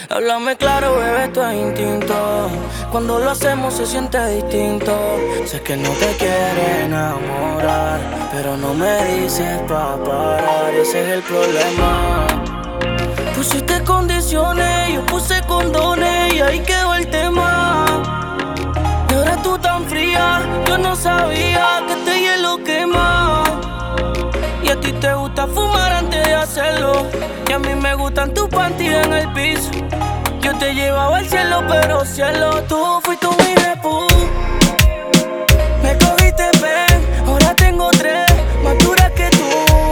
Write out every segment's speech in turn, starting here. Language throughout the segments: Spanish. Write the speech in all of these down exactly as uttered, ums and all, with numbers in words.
Háblame claro, bebé, esto es instinto. Cuando lo hacemos se siente distinto. Sé que no te quieres enamorar, pero no me dices pa' parar, ese es el problema. Pusiste condiciones, yo puse condones y ahí quedó el tema. Y ahora tú tan fría, yo no sabía que este hielo quema. Y a ti te gusta fumar antes de hacerlo, y a mí me gustan tus panties en el piso. Yo te llevaba al cielo, pero cielo, tú fuiste mi repu. Me cogiste ven, ahora tengo tres, más duras que tú.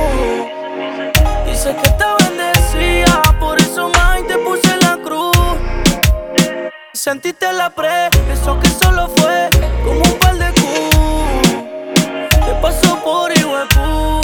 Dice que está bendecida, por eso más te puse la cruz. Sentiste la pre, eso que solo fue como un par de Q. Te pasó por Iguepú.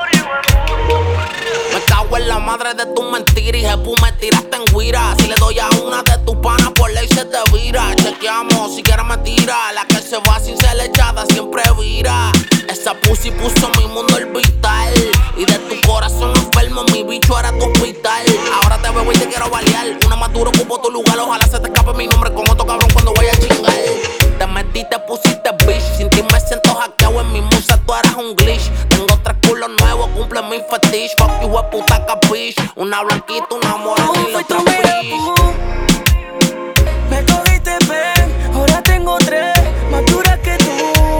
Me cago en la madre de tu mentira y jepu me tiraste en guira. Si le doy a una de tus panas por ley se te vira. Chequeamos, si quieres me tira. La que se va sin ser echada siempre vira. Esa pussy puso mi mundo orbital, y de tu corazón enfermo mi bicho era tu hospital. Ahora te veo y te quiero balear. Una más duro ocupo tu lugar. Ojalá se te escape mi nombre con otro cabrón cuando vaya a chingar. Te metí, te pusiste bitch. Sin ti me siento hackeado en mi musa, tú eres un glitch. Tengo tres culos nuevos, cumple mi fetiche. Fuck you, we puta capiche. Una blanquita, una morena y la otra bitch. Me cogiste ven, ahora tengo tres, más duras que tú.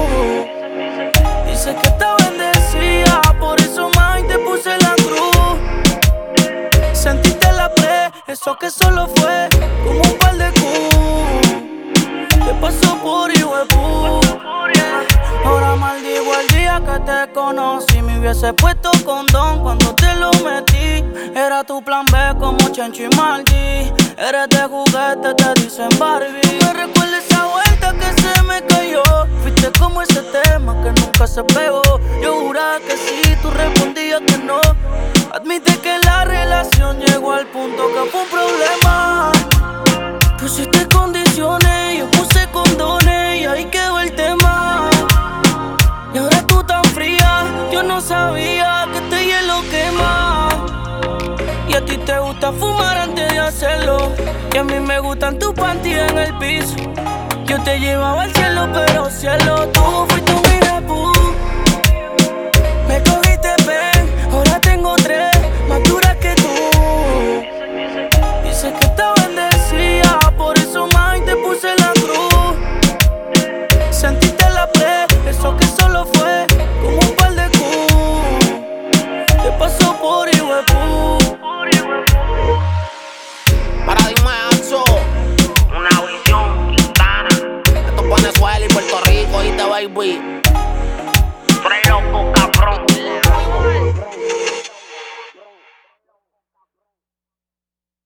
Dice que está bendecida, por eso más te puse la cruz. Sentiste la pre, eso que solo fue como un par de Q. Te pasó por Iguepú. Ahora maldigo el día que te conocí. Me hubiese puesto condón cuando te lo metí. Era tu plan B como Chencho y Maldi. Eres de juguete, te dicen Barbie. Me recuerda esa vuelta que se me cayó. Fuiste como ese tema que nunca se pegó. Yo juraba que sí, tú respondías que no. Admite que la relación llegó al punto que fue un problema. Pusiste condiciones, yo puse condones y ahí quedó el tema. Y ahora tú tan fría, yo no sabía que este hielo quema. Y a ti te gusta fumar antes de hacerlo, y a mí me gustan tus panties en el piso. Yo te llevaba al cielo, pero cielo, tú fuiste